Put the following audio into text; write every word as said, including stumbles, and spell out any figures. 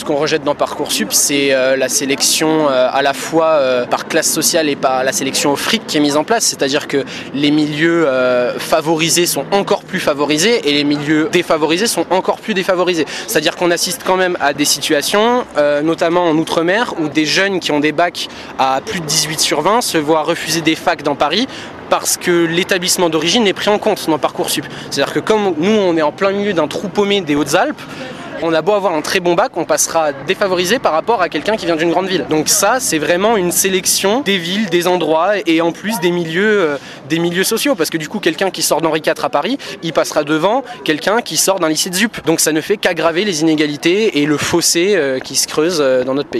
Ce qu'on rejette dans Parcoursup, c'est euh, la sélection euh, à la fois euh, par classe sociale et par la sélection au fric qui est mise en place. C'est-à-dire que les milieux euh, favorisés sont encore plus favorisés et les milieux défavorisés sont encore plus défavorisés. C'est-à-dire qu'on assiste quand même à des situations, euh, notamment en Outre-mer, où des jeunes qui ont des bacs à plus de dix-huit sur vingt se voient refuser des facs dans Paris parce que l'établissement d'origine est pris en compte dans Parcoursup. C'est-à-dire que comme nous, on est en plein milieu d'un trou paumé des Hautes-Alpes, on a beau avoir un très bon bac, on passera défavorisé par rapport à quelqu'un qui vient d'une grande ville. Donc ça, c'est vraiment une sélection des villes, des endroits et en plus des milieux, euh, des milieux sociaux. Parce que du coup, quelqu'un qui sort d'Henri quatre à Paris, il passera devant quelqu'un qui sort d'un lycée de Zup. Donc ça ne fait qu'aggraver les inégalités et le fossé euh, qui se creuse euh, dans notre pays.